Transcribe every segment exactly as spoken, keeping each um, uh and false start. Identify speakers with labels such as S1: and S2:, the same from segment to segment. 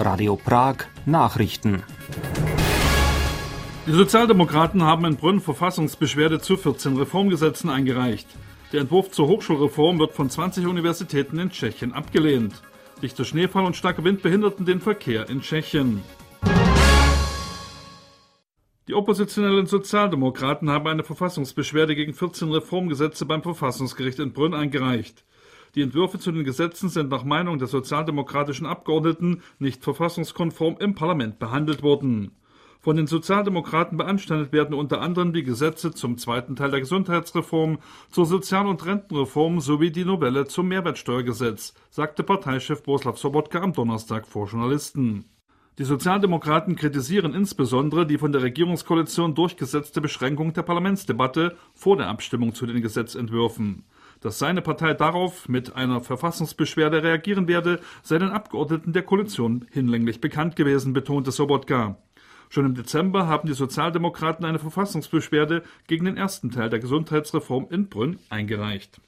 S1: Radio Prag Nachrichten.
S2: Die Sozialdemokraten haben in Brünn Verfassungsbeschwerde zu vierzehn Reformgesetzen eingereicht. Der Entwurf zur Hochschulreform wird von zwanzig Universitäten in Tschechien abgelehnt. Dichter Schneefall und starker Wind behinderten den Verkehr in Tschechien. Die oppositionellen Sozialdemokraten haben eine Verfassungsbeschwerde gegen vierzehn Reformgesetze beim Verfassungsgericht in Brünn eingereicht. Die Entwürfe zu den Gesetzen sind nach Meinung der sozialdemokratischen Abgeordneten nicht verfassungskonform im Parlament behandelt worden. Von den Sozialdemokraten beanstandet werden unter anderem die Gesetze zum zweiten Teil der Gesundheitsreform, zur Sozial- und Rentenreform sowie die Novelle zum Mehrwertsteuergesetz, sagte Parteichef Bohuslav Sobotka am Donnerstag vor Journalisten. Die Sozialdemokraten kritisieren insbesondere die von der Regierungskoalition durchgesetzte Beschränkung der Parlamentsdebatte vor der Abstimmung zu den Gesetzentwürfen. Dass seine Partei darauf mit einer Verfassungsbeschwerde reagieren werde, sei den Abgeordneten der Koalition hinlänglich bekannt gewesen, betonte Sobotka. Schon im Dezember haben die Sozialdemokraten eine Verfassungsbeschwerde gegen den ersten Teil der Gesundheitsreform in Brünn eingereicht.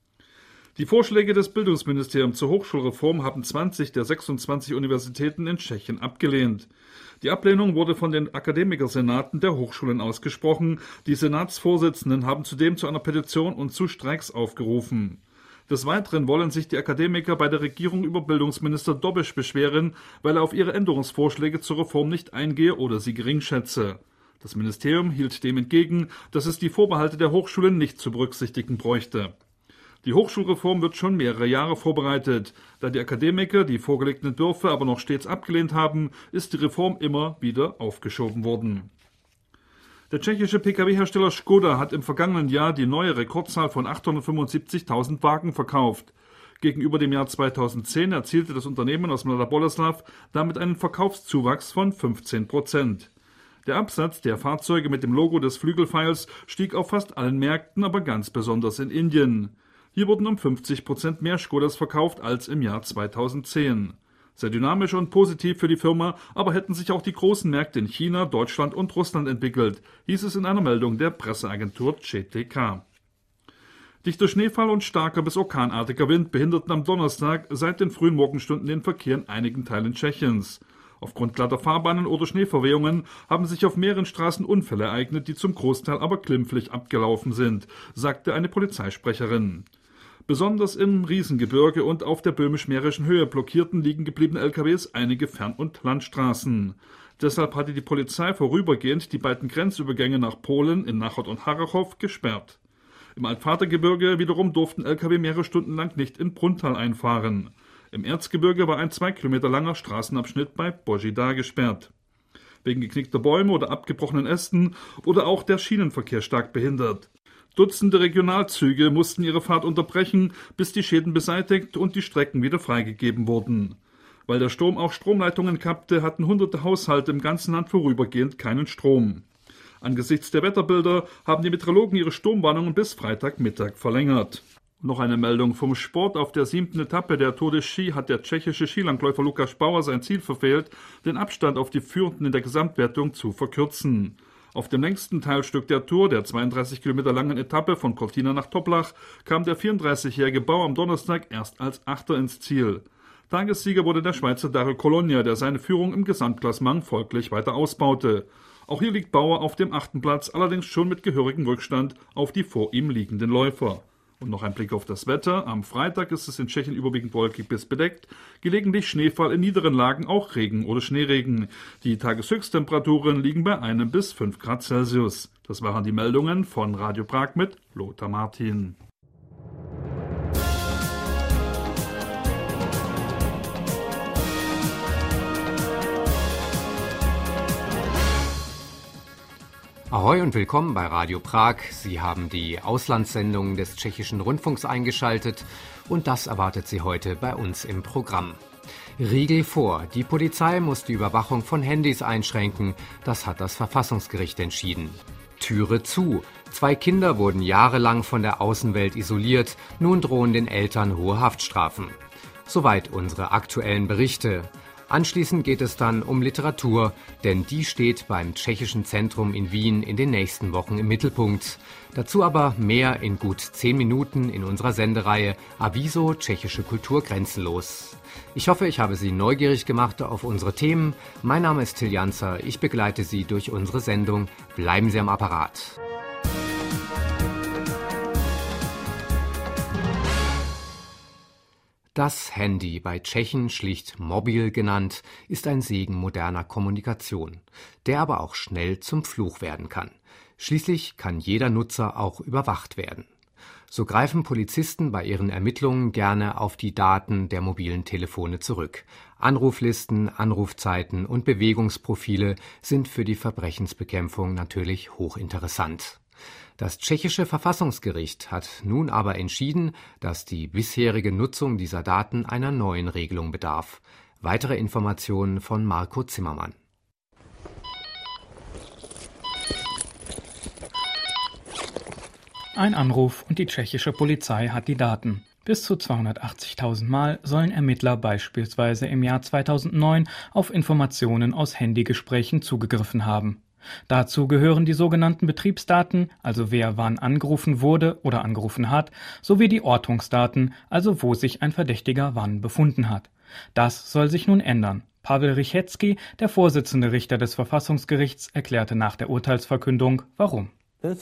S2: Die Vorschläge des Bildungsministeriums zur Hochschulreform haben zwanzig der sechsundzwanzig Universitäten in Tschechien abgelehnt. Die Ablehnung wurde von den Akademikersenaten der Hochschulen ausgesprochen. Die Senatsvorsitzenden haben zudem zu einer Petition und zu Streiks aufgerufen. Des Weiteren wollen sich die Akademiker bei der Regierung über Bildungsminister Dobiš beschweren, weil er auf ihre Änderungsvorschläge zur Reform nicht eingehe oder sie geringschätze. Das Ministerium hielt dem entgegen, dass es die Vorbehalte der Hochschulen nicht zu berücksichtigen bräuchte. Die Hochschulreform wird schon mehrere Jahre vorbereitet. Da die Akademiker die vorgelegten Entwürfe aber noch stets abgelehnt haben, ist die Reform immer wieder aufgeschoben worden. Der tschechische P K W-Hersteller Škoda hat im vergangenen Jahr die neue Rekordzahl von achthundertfünfundsiebzigtausend Wagen verkauft. Gegenüber dem Jahr zweitausendzehn erzielte das Unternehmen aus Mladá Boleslav damit einen Verkaufszuwachs von fünfzehn Prozent. Der Absatz der Fahrzeuge mit dem Logo des Flügelpfeils stieg auf fast allen Märkten, aber ganz besonders in Indien. Hier wurden um fünfzig Prozent mehr Škodas verkauft als im Jahr zweitausendzehn. Sehr dynamisch und positiv für die Firma, aber hätten sich auch die großen Märkte in China, Deutschland und Russland entwickelt, hieß es in einer Meldung der Presseagentur C T K. Dichter Schneefall und starker bis orkanartiger Wind behinderten am Donnerstag seit den frühen Morgenstunden den Verkehr in einigen Teilen Tschechiens. Aufgrund glatter Fahrbahnen oder Schneeverwehungen haben sich auf mehreren Straßen Unfälle ereignet, die zum Großteil aber glimpflich abgelaufen sind, sagte eine Polizeisprecherin. Besonders im Riesengebirge und auf der böhmisch-mährischen Höhe blockierten liegen gebliebene L K Ws einige Fern- und Landstraßen. Deshalb hatte die Polizei vorübergehend die beiden Grenzübergänge nach Polen in Náchod und Harrachov gesperrt. Im Altvatergebirge wiederum durften L K W mehrere Stunden lang nicht in Brunntal einfahren. Im Erzgebirge war ein zwei Kilometer langer Straßenabschnitt bei Božidar gesperrt. Wegen geknickter Bäume oder abgebrochenen Ästen oder auch der Schienenverkehr stark behindert. Dutzende Regionalzüge mussten ihre Fahrt unterbrechen, bis die Schäden beseitigt und die Strecken wieder freigegeben wurden. Weil der Sturm auch Stromleitungen kappte, hatten hunderte Haushalte im ganzen Land vorübergehend keinen Strom. Angesichts der Wetterbilder haben die Meteorologen ihre Sturmwarnungen bis Freitagmittag verlängert. Noch eine Meldung vom Sport. Auf der siebten Etappe der Tour de Ski hat der tschechische Skilangläufer Lukáš Bauer sein Ziel verfehlt, den Abstand auf die Führenden in der Gesamtwertung zu verkürzen. Auf dem längsten Teilstück der Tour, der zweiunddreißig Kilometer langen Etappe von Cortina nach Toplach, kam der vierunddreißigjährige Bauer am Donnerstag erst als Achter ins Ziel. Tagessieger wurde der Schweizer Dario Colonia, der seine Führung im Gesamtklassement folglich weiter ausbaute. Auch hier liegt Bauer auf dem achten Platz, allerdings schon mit gehörigem Rückstand auf die vor ihm liegenden Läufer. Und noch ein Blick auf das Wetter. Am Freitag ist es in Tschechien überwiegend wolkig bis bedeckt. Gelegentlich Schneefall, in niederen Lagen auch Regen oder Schneeregen. Die Tageshöchsttemperaturen liegen bei einem bis fünf Grad Celsius. Das waren die Meldungen von Radio Prag mit Lothar Martin.
S3: Ahoi und willkommen bei Radio Prag. Sie haben die Auslandssendungen des tschechischen Rundfunks eingeschaltet und das erwartet Sie heute bei uns im Programm. Riegel vor, die Polizei muss die Überwachung von Handys einschränken, das hat das Verfassungsgericht entschieden. Türe zu, zwei Kinder wurden jahrelang von der Außenwelt isoliert, nun drohen den Eltern hohe Haftstrafen. Soweit unsere aktuellen Berichte. Anschließend geht es dann um Literatur, denn die steht beim Tschechischen Zentrum in Wien in den nächsten Wochen im Mittelpunkt. Dazu aber mehr in gut zehn Minuten in unserer Sendereihe Aviso Tschechische Kultur grenzenlos. Ich hoffe, ich habe Sie neugierig gemacht auf unsere Themen. Mein Name ist Till Janzer, ich begleite Sie durch unsere Sendung. Bleiben Sie am Apparat. Das Handy, bei Tschechen schlicht Mobil genannt, ist ein Segen moderner Kommunikation, der aber auch schnell zum Fluch werden kann. Schließlich kann jeder Nutzer auch überwacht werden. So greifen Polizisten bei ihren Ermittlungen gerne auf die Daten der mobilen Telefone zurück. Anruflisten, Anrufzeiten und Bewegungsprofile sind für die Verbrechensbekämpfung natürlich hochinteressant. Das tschechische Verfassungsgericht hat nun aber entschieden, dass die bisherige Nutzung dieser Daten einer neuen Regelung bedarf. Weitere Informationen von Marco Zimmermann.
S4: Ein Anruf und die tschechische Polizei hat die Daten. Bis zu zweihundertachtzigtausend Mal sollen Ermittler beispielsweise im Jahr zweitausendneun auf Informationen aus Handygesprächen zugegriffen haben. Dazu gehören die sogenannten Betriebsdaten, also wer wann angerufen wurde oder angerufen hat, sowie die Ortungsdaten, also wo sich ein Verdächtiger wann befunden hat. Das soll sich nun ändern. Pavel Rychetský, der Vorsitzende Richter des Verfassungsgerichts, erklärte nach der Urteilsverkündung, warum. Die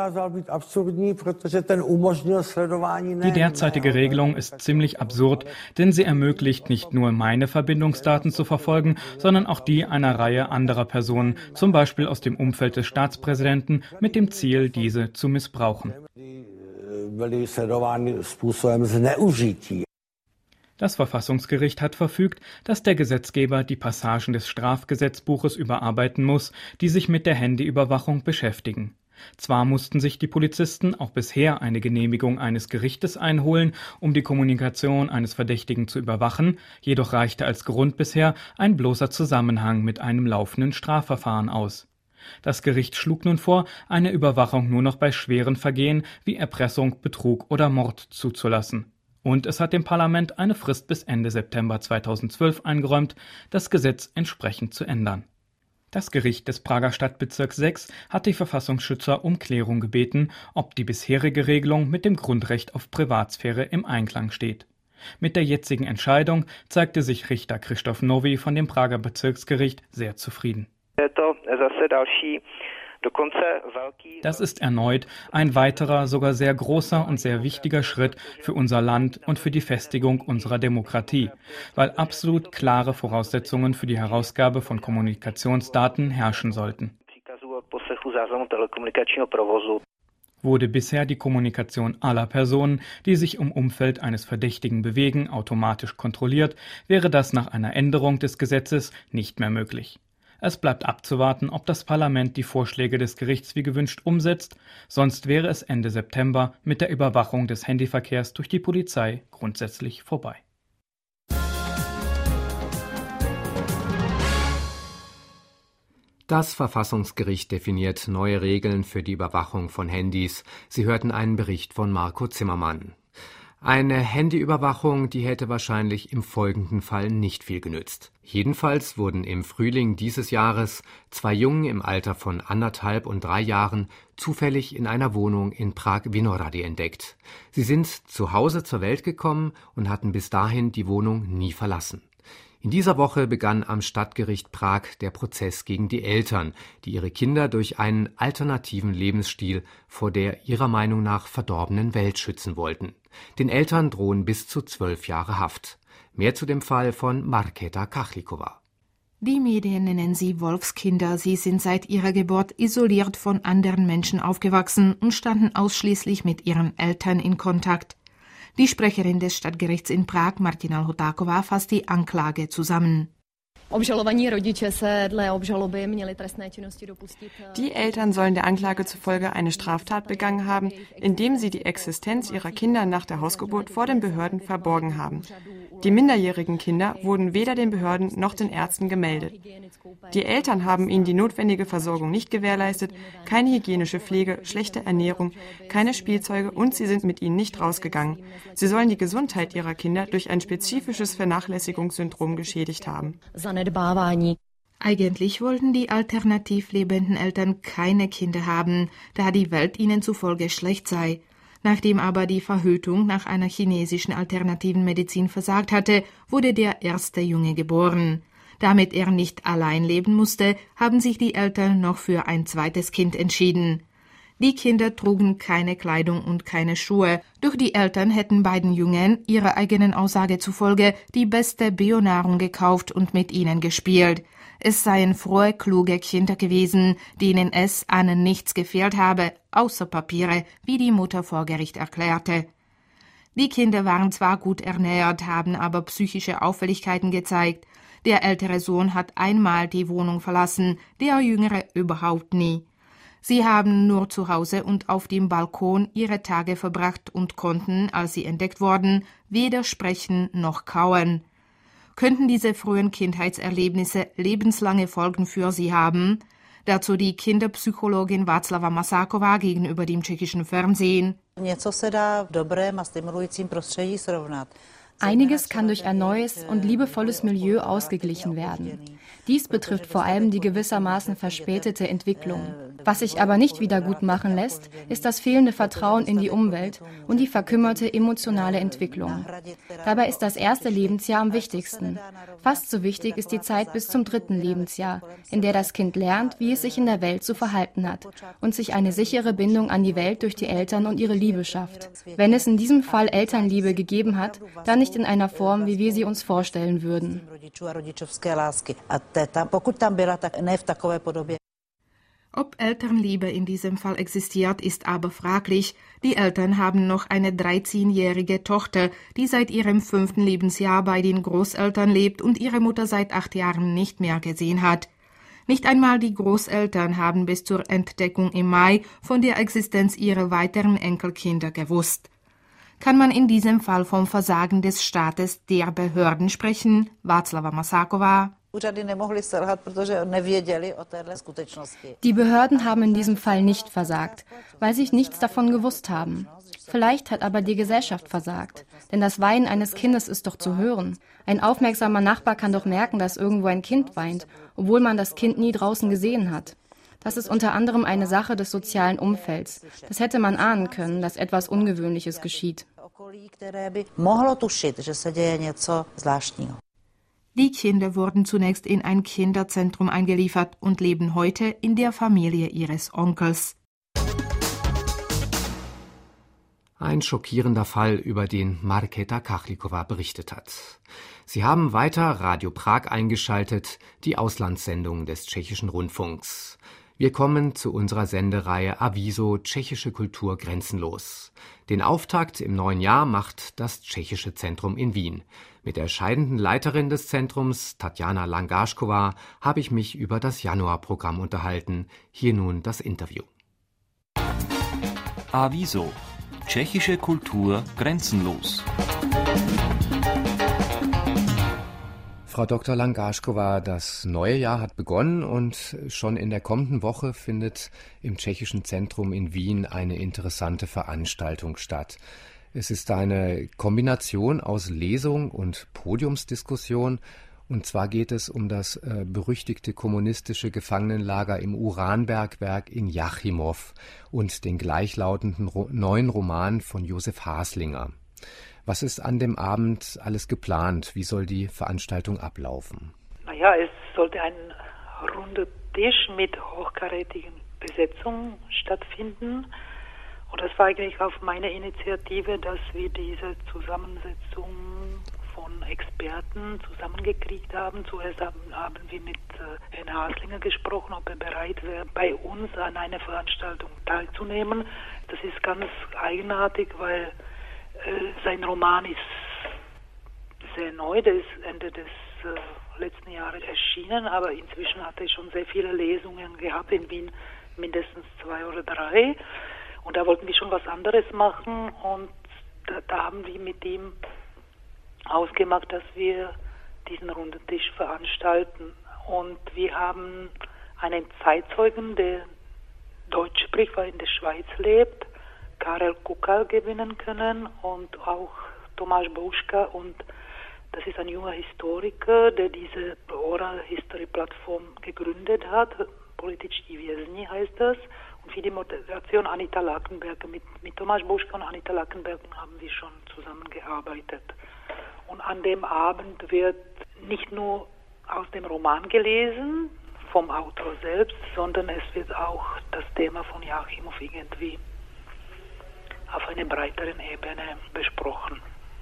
S4: derzeitige Regelung ist ziemlich absurd, denn sie ermöglicht nicht nur meine Verbindungsdaten zu verfolgen, sondern auch die einer Reihe anderer Personen, zum Beispiel aus dem Umfeld des Staatspräsidenten, mit dem Ziel, diese zu missbrauchen. Das Verfassungsgericht hat verfügt, dass der Gesetzgeber die Passagen des Strafgesetzbuches überarbeiten muss, die sich mit der Handyüberwachung beschäftigen. Zwar mussten sich die Polizisten auch bisher eine Genehmigung eines Gerichtes einholen, um die Kommunikation eines Verdächtigen zu überwachen, jedoch reichte als Grund bisher ein bloßer Zusammenhang mit einem laufenden Strafverfahren aus. Das Gericht schlug nun vor, eine Überwachung nur noch bei schweren Vergehen wie Erpressung, Betrug oder Mord zuzulassen. Und es hat dem Parlament eine Frist bis Ende September zweitausendzwölf eingeräumt, das Gesetz entsprechend zu ändern. Das Gericht des Prager Stadtbezirks sechs hat die Verfassungsschützer um Klärung gebeten, ob die bisherige Regelung mit dem Grundrecht auf Privatsphäre im Einklang steht. Mit der jetzigen Entscheidung zeigte sich Richter Krzysztof Nový von dem Prager Bezirksgericht sehr zufrieden. Das ist erneut ein weiterer, sogar sehr großer und sehr wichtiger Schritt für unser Land und für die Festigung unserer Demokratie, weil absolut klare Voraussetzungen für die Herausgabe von Kommunikationsdaten herrschen sollten. Wurde bisher die Kommunikation aller Personen, die sich im Umfeld eines Verdächtigen bewegen, automatisch kontrolliert, wäre das nach einer Änderung des Gesetzes nicht mehr möglich. Es bleibt abzuwarten, ob das Parlament die Vorschläge des Gerichts wie gewünscht umsetzt, sonst wäre es Ende September mit der Überwachung des Handyverkehrs durch die Polizei grundsätzlich vorbei.
S3: Das Verfassungsgericht definiert neue Regeln für die Überwachung von Handys. Sie hörten einen Bericht von Marco Zimmermann. Eine Handyüberwachung, die hätte wahrscheinlich im folgenden Fall nicht viel genützt. Jedenfalls wurden im Frühling dieses Jahres zwei Jungen im Alter von anderthalb und drei Jahren zufällig in einer Wohnung in Prag-Vinohrady entdeckt. Sie sind zu Hause zur Welt gekommen und hatten bis dahin die Wohnung nie verlassen. In dieser Woche begann am Stadtgericht Prag der Prozess gegen die Eltern, die ihre Kinder durch einen alternativen Lebensstil vor der ihrer Meinung nach verdorbenen Welt schützen wollten. Den Eltern drohen bis zu zwölf Jahre Haft. Mehr zu dem Fall von Markéta Kachlikova.
S5: Die Medien nennen sie Wolfskinder. Sie sind seit ihrer Geburt isoliert von anderen Menschen aufgewachsen und standen ausschließlich mit ihren Eltern in Kontakt. Die Sprecherin des Stadtgerichts in Prag, Martina Lhotáková, fasst die Anklage zusammen.
S6: Die Eltern sollen der Anklage zufolge eine Straftat begangen haben, indem sie die Existenz ihrer Kinder nach der Hausgeburt vor den Behörden verborgen haben. Die minderjährigen Kinder wurden weder den Behörden noch den Ärzten gemeldet. Die Eltern haben ihnen die notwendige Versorgung nicht gewährleistet, keine hygienische Pflege, schlechte Ernährung, keine Spielzeuge und sie sind mit ihnen nicht rausgegangen. Sie sollen die Gesundheit ihrer Kinder durch ein spezifisches Vernachlässigungssyndrom geschädigt haben.
S5: Eigentlich wollten die alternativ lebenden Eltern keine Kinder haben, da die Welt ihnen zufolge schlecht sei. Nachdem aber die Verhütung nach einer chinesischen alternativen Medizin versagt hatte, wurde der erste Junge geboren. Damit er nicht allein leben musste, haben sich die Eltern noch für ein zweites Kind entschieden. Die Kinder trugen keine Kleidung und keine Schuhe, doch die Eltern hätten beiden Jungen, ihrer eigenen Aussage zufolge, die beste Bionahrung gekauft und mit ihnen gespielt. Es seien frohe, kluge Kinder gewesen, denen es an nichts gefehlt habe, außer Papiere, wie die Mutter vor Gericht erklärte. Die Kinder waren zwar gut ernährt, haben aber psychische Auffälligkeiten gezeigt. Der ältere Sohn hat einmal die Wohnung verlassen, der jüngere überhaupt nie. Sie haben nur zu Hause und auf dem Balkon ihre Tage verbracht und konnten, als sie entdeckt wurden, weder sprechen noch kauen. Könnten diese frühen Kindheitserlebnisse lebenslange Folgen für sie haben? Dazu die Kinderpsychologin Václava Masáková gegenüber dem tschechischen Fernsehen.
S7: Einiges kann durch ein neues und liebevolles Milieu ausgeglichen werden. Dies betrifft vor allem die gewissermaßen verspätete Entwicklung. Was sich aber nicht wieder gut machen lässt, ist das fehlende Vertrauen in die Umwelt und die verkümmerte emotionale Entwicklung. Dabei ist das erste Lebensjahr am wichtigsten. Fast so wichtig ist die Zeit bis zum dritten Lebensjahr, in der das Kind lernt, wie es sich in der Welt zu verhalten hat und sich eine sichere Bindung an die Welt durch die Eltern und ihre Liebe schafft. Wenn es in diesem Fall Elternliebe gegeben hat, dann nicht in einer Form, wie wir sie uns vorstellen würden.
S5: Ob Elternliebe in diesem Fall existiert, ist aber fraglich. Die Eltern haben noch eine dreizehnjährige Tochter, die seit ihrem fünften Lebensjahr bei den Großeltern lebt und ihre Mutter seit acht Jahren nicht mehr gesehen hat. Nicht einmal die Großeltern haben bis zur Entdeckung im Mai von der Existenz ihrer weiteren Enkelkinder gewusst. Kann man in diesem Fall vom Versagen des Staates der Behörden sprechen? Václava Masáková.
S7: Die Behörden haben in diesem Fall nicht versagt, weil sie nichts davon gewusst haben. Vielleicht hat aber die Gesellschaft versagt, denn das Weinen eines Kindes ist doch zu hören. Ein aufmerksamer Nachbar kann doch merken, dass irgendwo ein Kind weint, obwohl man das Kind nie draußen gesehen hat. Das ist unter anderem eine Sache des sozialen Umfelds. Das hätte man ahnen können, dass etwas Ungewöhnliches geschieht.
S5: Die Kinder wurden zunächst in ein Kinderzentrum eingeliefert und leben heute in der Familie ihres Onkels.
S3: Ein schockierender Fall, über den Markéta Kachlikova berichtet hat. Sie haben weiter Radio Prag eingeschaltet, die Auslandssendung des tschechischen Rundfunks. Wir kommen zu unserer Sendereihe Aviso Tschechische Kultur grenzenlos. Den Auftakt im neuen Jahr macht das Tschechische Zentrum in Wien. Mit der scheidenden Leiterin des Zentrums, Tatjana Langášková, habe ich mich über das Januarprogramm unterhalten. Hier nun das Interview.
S1: Aviso Tschechische Kultur grenzenlos.
S3: Frau Doktor Langášková, das neue Jahr hat begonnen und schon in der kommenden Woche findet im Tschechischen Zentrum in Wien eine interessante Veranstaltung statt. Es ist eine Kombination aus Lesung und Podiumsdiskussion. Und zwar geht es um das äh, berüchtigte kommunistische Gefangenenlager im Uranbergwerk in Jáchymov und den gleichlautenden ro- neuen Roman von Josef Haslinger. Was ist an dem Abend alles geplant? Wie soll die Veranstaltung ablaufen?
S8: Naja, es sollte ein runder Tisch mit hochkarätigen Besetzungen stattfinden. Und das war eigentlich auf meine Initiative, dass wir diese Zusammensetzung von Experten zusammengekriegt haben. Zuerst haben, haben wir mit äh, Herrn Haslinger gesprochen, ob er bereit wäre, bei uns an einer Veranstaltung teilzunehmen. Das ist ganz eigenartig, weil äh, sein Roman ist sehr neu, der ist Ende des äh, letzten Jahres erschienen, aber inzwischen hat er schon sehr viele Lesungen gehabt in Wien, mindestens zwei oder drei. Und da wollten wir schon was anderes machen und da, da haben wir mit ihm ausgemacht, dass wir diesen runden Tisch veranstalten. Und wir haben einen Zeitzeugen, der Deutsch spricht, weil in der Schweiz lebt, Karel Kukal, gewinnen können und auch Tomáš Bouška. Und das ist ein junger Historiker, der diese Oral History Plattform gegründet hat. Političtí vězni heißt das. Und für die Moderation Anita Lakenberger. Mit, mit Tomáš Bouška und Anita Lakenberger haben wir schon zusammengearbeitet. Und an dem Abend wird nicht nur aus dem Roman gelesen, vom Autor selbst, sondern es wird auch das Thema von Jáchymov irgendwie auf einer breiteren Ebene besprochen.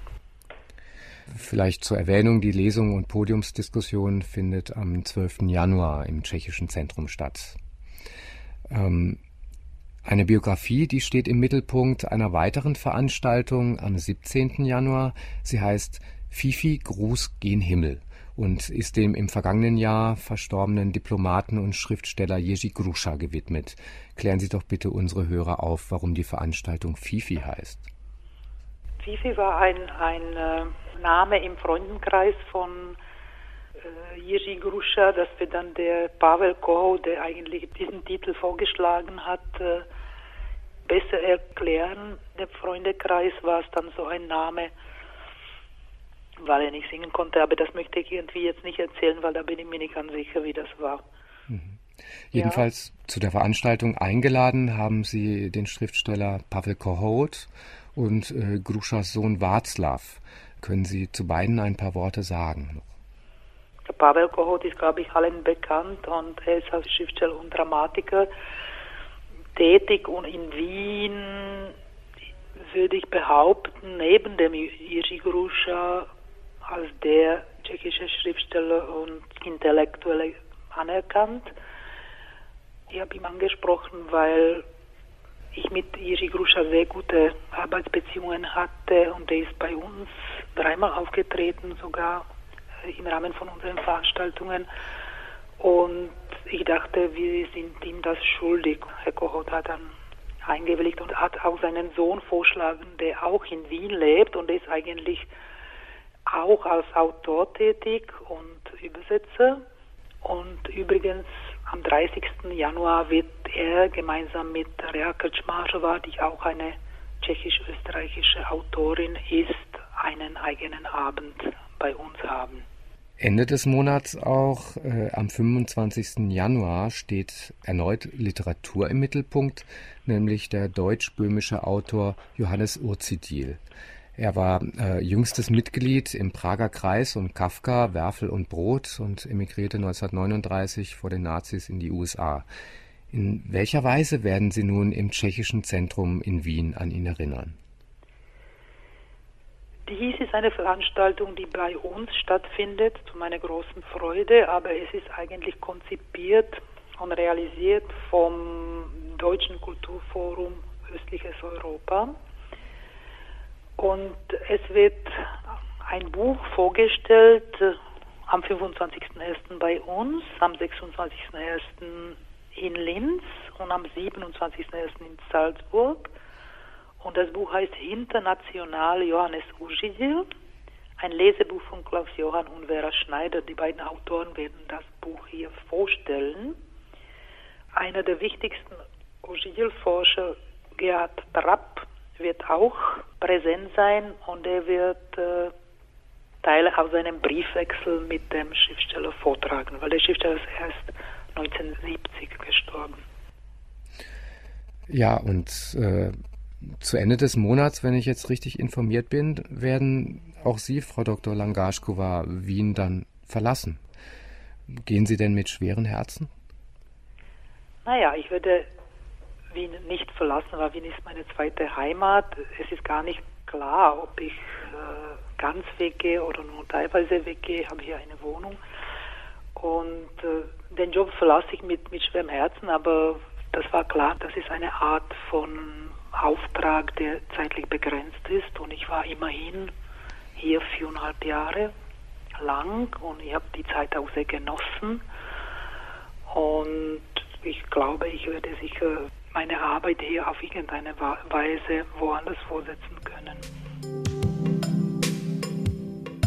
S3: Vielleicht zur Erwähnung, die Lesung und Podiumsdiskussion findet am zwölften Januar im Tschechischen Zentrum statt. Ähm, eine Biografie, die steht im Mittelpunkt einer weiteren Veranstaltung am siebzehnten Januar. Sie heißt Fifi, Gruß gen Himmel und ist dem im vergangenen Jahr verstorbenen Diplomaten und Schriftsteller Jerzy Grusza gewidmet. Klären Sie doch bitte unsere Hörer auf, warum die Veranstaltung Fifi heißt.
S8: Fifi war ein, ein äh, Name im Freundenkreis von äh, Jerzy Grusza, das wir dann der Pavel Kohout, der eigentlich diesen Titel vorgeschlagen hat, äh, besser erklären. Der Freundekreis war es dann so ein Name, weil er nicht singen konnte, aber das möchte ich irgendwie jetzt nicht erzählen, weil da bin ich mir nicht ganz sicher, wie das war.
S3: Mhm. Jedenfalls ja. Zu der Veranstaltung eingeladen haben Sie den Schriftsteller Pavel Kohout und äh, Gruzas Sohn Václav. Können Sie zu beiden ein paar Worte sagen?
S8: Der Pavel Kohout ist, glaube ich, allen bekannt und er ist als Schriftsteller und Dramatiker tätig und in Wien, würde ich behaupten, neben dem Jerzy Grusza als der tschechische Schriftsteller und Intellektuelle anerkannt. Ich habe ihn angesprochen, weil ich mit Jerzy Grusza sehr gute Arbeitsbeziehungen hatte und er ist bei uns dreimal aufgetreten, sogar im Rahmen von unseren Veranstaltungen. Und ich dachte, wir sind ihm das schuldig. Herr Kohout hat dann eingewilligt und hat auch seinen Sohn vorgeschlagen, der auch in Wien lebt und ist eigentlich auch als Autor tätig und Übersetzer. Und übrigens am dreißigsten Januar wird er gemeinsam mit Rea Krčmářová, die auch eine tschechisch-österreichische Autorin ist, einen eigenen Abend bei uns haben.
S3: Ende des Monats auch, äh, am fünfundzwanzigsten Januar, steht erneut Literatur im Mittelpunkt, nämlich der deutsch-böhmische Autor Johannes Urzidil. Er war äh, jüngstes Mitglied im Prager Kreis um Kafka, Werfel und Brot und emigrierte neunzehnhundertneununddreißig vor den Nazis in die U S A. In welcher Weise werden Sie nun im Tschechischen Zentrum in Wien an ihn erinnern?
S8: Dies ist eine Veranstaltung, die bei uns stattfindet, zu meiner großen Freude, aber es ist eigentlich konzipiert und realisiert vom Deutschen Kulturforum Östliches Europa. Und es wird ein Buch vorgestellt am fünfundzwanzigsten ersten bei uns, am sechsundzwanzigsten ersten in Linz und am siebenundzwanzigsten ersten in Salzburg. Und das Buch heißt International Johannes Urzidil, ein Lesebuch von Klaus Johann und Vera Schneider. Die beiden Autoren werden das Buch hier vorstellen. Einer der wichtigsten Urzidil-Forscher, Gerhard Trapp, wird auch präsent sein und er wird äh, Teile aus seinem Briefwechsel mit dem Schriftsteller vortragen, weil der Schriftsteller ist erst neunzehnhundertsiebzig gestorben.
S3: Ja, und äh, zu Ende des Monats, wenn ich jetzt richtig informiert bin, werden auch Sie, Frau Doktor Langašková, Wien dann verlassen. Gehen Sie denn mit schweren Herzen?
S8: Naja, ich werde Wien nicht verlassen, weil Wien ist meine zweite Heimat. Es ist gar nicht klar, ob ich äh, ganz weggehe oder nur teilweise weggehe. Ich habe hier eine Wohnung und äh, den Job verlasse ich mit, mit schwerem Herzen, aber das war klar, das ist eine Art von Auftrag, der zeitlich begrenzt ist und ich war immerhin hier viereinhalb Jahre lang und ich habe die Zeit auch sehr genossen und ich glaube, ich werde sicher meine Arbeit hier auf irgendeine Weise woanders fortsetzen können.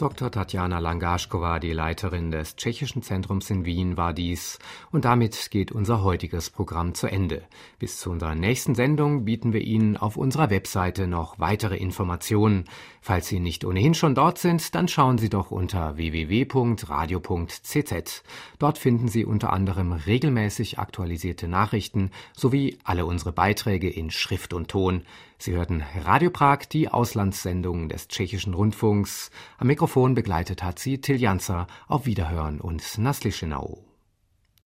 S3: Doktor Tatjana Langaschkova, die Leiterin des Tschechischen Zentrums in Wien, war dies. Und damit geht unser heutiges Programm zu Ende. Bis zu unserer nächsten Sendung bieten wir Ihnen auf unserer Webseite noch weitere Informationen. Falls Sie nicht ohnehin schon dort sind, dann schauen Sie doch unter w w w punkt radio punkt c z. Dort finden Sie unter anderem regelmäßig aktualisierte Nachrichten sowie alle unsere Beiträge in Schrift und Ton. Sie hörten Radio Prag, die Auslandssendung des Tschechischen Rundfunks. Am Mikrofon begleitet hat sie Till Janzer. Auf Wiederhören und Naslyšenou.